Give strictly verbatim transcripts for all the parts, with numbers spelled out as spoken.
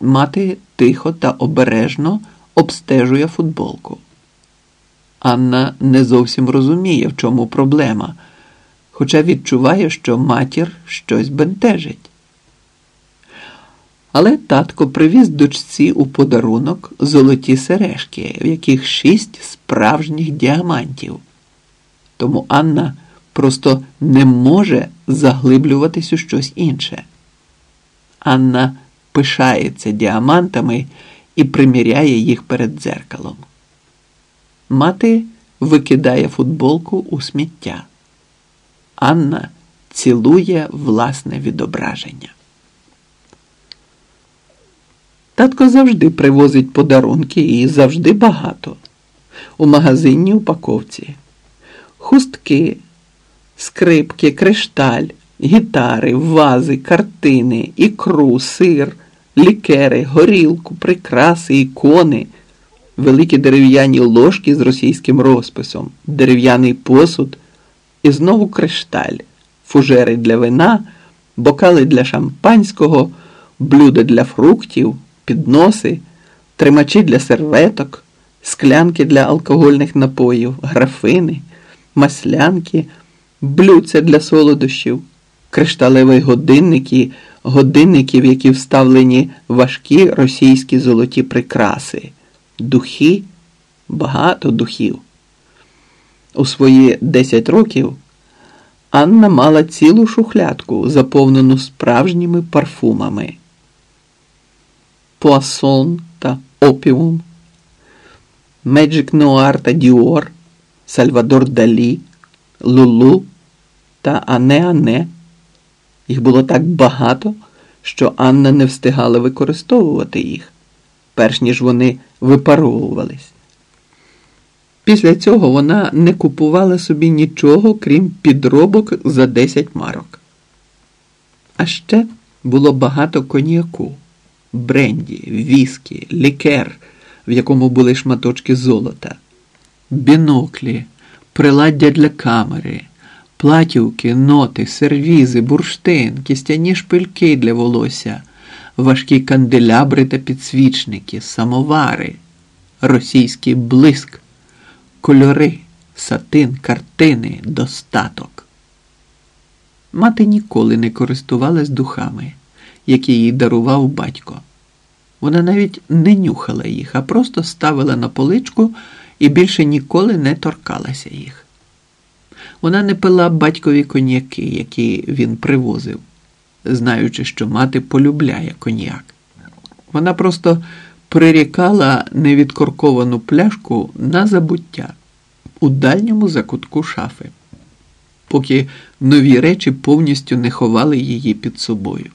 Мати тихо та обережно обстежує футболку. Анна не зовсім розуміє, в чому проблема, хоча відчуває, що матір щось бентежить. Але татко привіз дочці у подарунок золоті сережки, в яких шість справжніх діамантів. Тому Анна просто не може заглиблюватись у щось інше. Анна пишається діамантами і приміряє їх перед дзеркалом. Мати викидає футболку у сміття. Анна цілує власне відображення. Татко завжди привозить подарунки і завжди багато. У магазинній упаковці. Хустки, скрипки, кришталь, гітари, вази, картини, ікру, сир, лікери, горілку, прикраси, ікони, великі дерев'яні ложки з російським розписом, дерев'яний посуд і знову кришталь, фужери для вина, бокали для шампанського, блюда для фруктів, підноси, тримачі для серветок, склянки для алкогольних напоїв, графини, маслянки, блюдця для солодощів, кришталеві годинники, годинники, в які вставлені важкі російські золоті прикраси, духи, багато духів. У свої десять років Анна мала цілу шухлядку, заповнену справжніми парфумами. Пуассон та Опіум, Меджик Нуар та Діор, Сальвадор Далі, Лулу та Ане-Ане. Їх було так багато, що Анна не встигала використовувати їх, перш ніж вони випаровувались. Після цього вона не купувала собі нічого, крім підробок за десять марок. А ще було багато коньяку, бренді, віскі, лікер, в якому були шматочки золота, біноклі, приладдя для камери, платівки, ноти, сервізи, бурштин, кістяні шпильки для волосся, важкі канделябри та підсвічники, самовари, російський блиск, кольори, сатин, картини, достаток. Мати ніколи не користувалась духами, які їй дарував батько. Вона навіть не нюхала їх, а просто ставила на поличку і більше ніколи не торкалася їх. Вона не пила батькові коньяки, які він привозив, знаючи, що мати полюбляє коньяк. Вона просто прирікала невідкорковану пляшку на забуття у дальньому закутку шафи, поки нові речі повністю не ховали її під собою.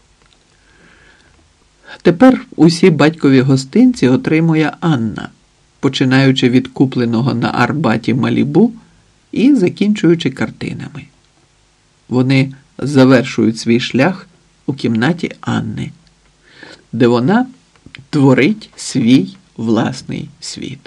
Тепер усі батькові гостинці отримує Анна, починаючи від купленого на Арбаті Малібу і закінчуючи картинами. Вони завершують свій шлях у кімнаті Анни, де вона творить свій власний світ.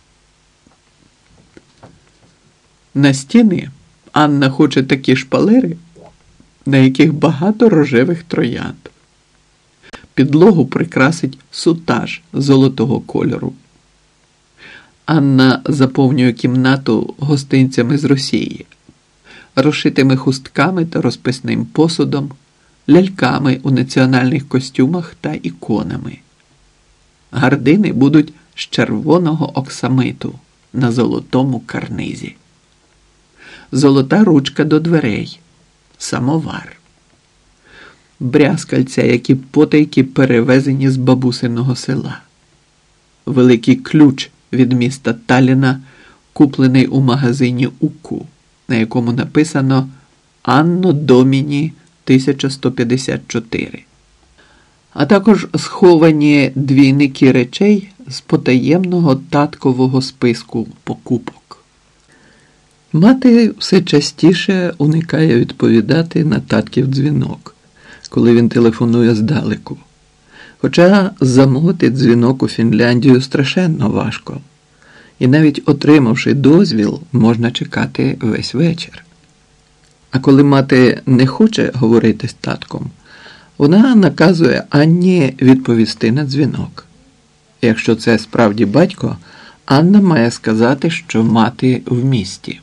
На стіни Анна хоче такі шпалери, на яких багато рожевих троянд. Підлогу прикрасить сутаж золотого кольору. Анна заповнює кімнату гостинцями з Росії, розшитими хустками та розписним посудом, ляльками у національних костюмах та іконами. Гардини будуть з червоного оксамиту на золотому карнизі. Золота ручка до дверей, самовар. Брязкальця, які потайки перевезені з бабусиного села. Великий ключ від міста Талліна, куплений у магазині УКУ, на якому написано «Анно Доміні тисяча сто п'ятдесят чотири». А також сховані двійники речей з потаємного таткового списку покупок. Мати все частіше уникає відповідати на татків дзвінок, коли він телефонує здалеку. Хоча замовити дзвінок у Фінляндію страшенно важко. І навіть отримавши дозвіл, можна чекати весь вечір. А коли мати не хоче говорити з татком, Вона наказує Анні відповісти на дзвінок. Якщо це справді батько, Анна має сказати, що мати в місті.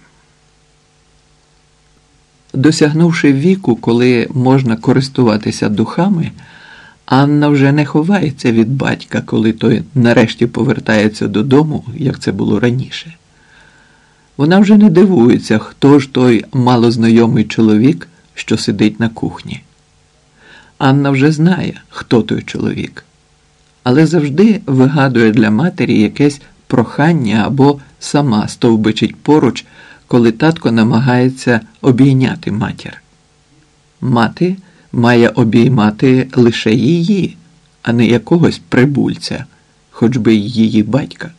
Досягнувши віку, коли можна користуватися духами, Анна вже не ховається від батька, коли той нарешті повертається додому, як це було раніше. Вона вже не дивується, хто ж той малознайомий чоловік, що сидить на кухні. Анна вже знає, хто той чоловік, але завжди вигадує для матері якесь прохання або сама стовбичить поруч, коли татко намагається обійняти матір. Мати має обіймати лише її, а не якогось прибульця, хоч би й її батька.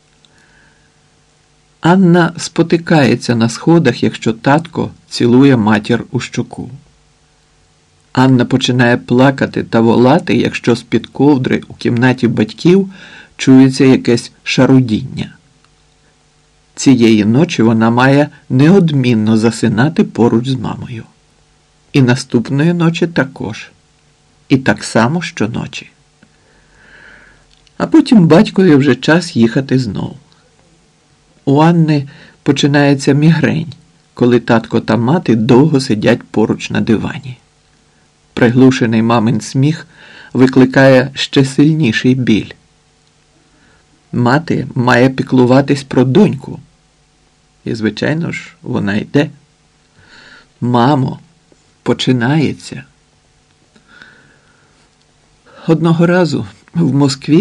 Анна спотикається на сходах, якщо татко цілує матір у щоку. Анна починає плакати та волати, якщо з-під ковдри у кімнаті батьків чується якесь шарудіння. Цієї ночі вона має неодмінно засинати поруч з мамою. І наступної ночі також. І так само щоночі. А потім батькові вже час їхати знов. У Анни починається мігрень, коли татко та мати довго сидять поруч на дивані. Приглушений мамин сміх викликає ще сильніший біль. Мати має піклуватись про доньку. І, звичайно ж, вона йде. Мамо, починається. Одного разу в Москві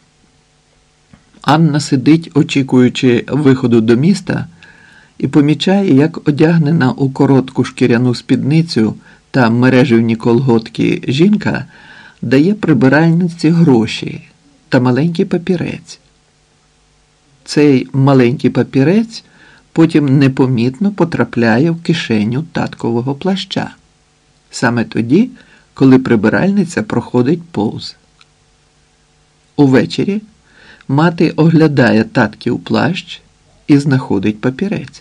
Анна сидить, очікуючи виходу до міста, і помічає, як одягнена у коротку шкіряну спідницю та мереживні колготки жінка дає прибиральниці гроші та маленький папірець. Цей маленький папірець потім непомітно потрапляє в кишеню таткового плаща. Саме тоді, коли прибиральниця проходить повз. Увечері мати оглядає татків плащ і знаходить папірець.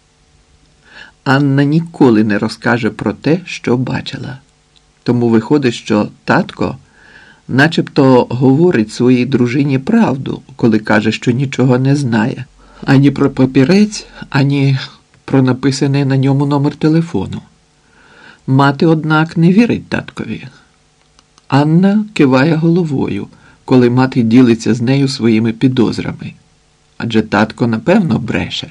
Анна ніколи не розкаже про те, що бачила. Тому виходить, що татко начебто говорить своїй дружині правду, коли каже, що нічого не знає. Ані про папірець, ані про написаний на ньому номер телефону. Мати, однак, не вірить таткові. Анна киває головою, коли мати ділиться з нею своїми підозрами. Адже татко, напевно, бреше.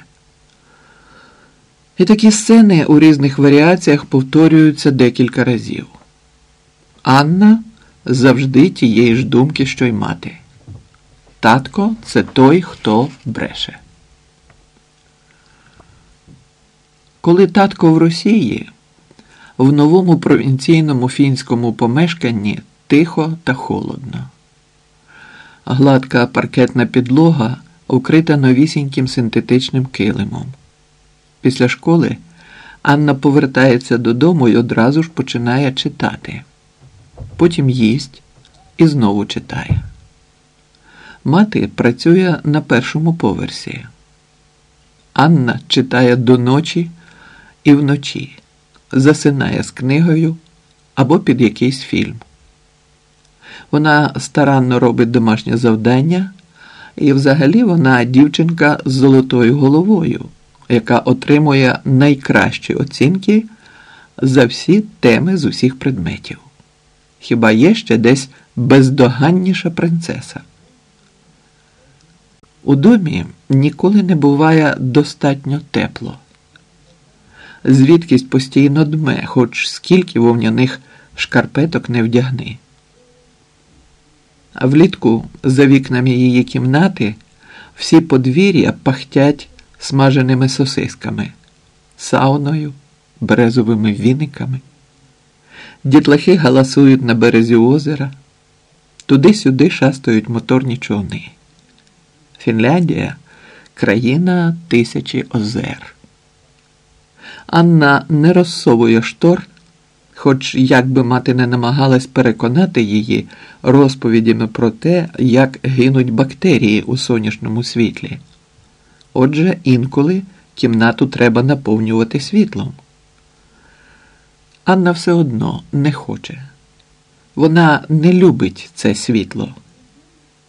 І такі сцени у різних варіаціях повторюються декілька разів. Анна завжди тієї ж думки, що й мати. Татко – це той, хто бреше. Коли татко в Росії, в новому провінційному фінському помешканні тихо та холодно. Гладка паркетна підлога укрита новісіньким синтетичним килимом. Після школи Анна повертається додому і одразу ж починає читати. Потім їсть і знову читає. Мати працює на першому поверсі. Анна читає до ночі і вночі, засинає з книгою або під якийсь фільм. Вона старанно робить домашнє завдання, і взагалі вона дівчинка з золотою головою, яка отримує найкращі оцінки за всі теми з усіх предметів. Хіба є ще десь бездоганніша принцеса? У домі ніколи не буває достатньо тепло. Звідкись постійно дме, хоч скільки вовняних шкарпеток не вдягни. А влітку за вікнами її кімнати всі подвір'я пахтять смаженими сосисками, сауною, березовими віниками. Дітлахи галасують на березі озера, туди-сюди шастають моторні човни. Фінляндія – країна тисячі озер. Анна не розсовує штор, хоч як би мати не намагалась переконати її розповідями про те, як гинуть бактерії у сонячному світлі. Отже, інколи кімнату треба наповнювати світлом. Анна все одно не хоче. Вона не любить це світло.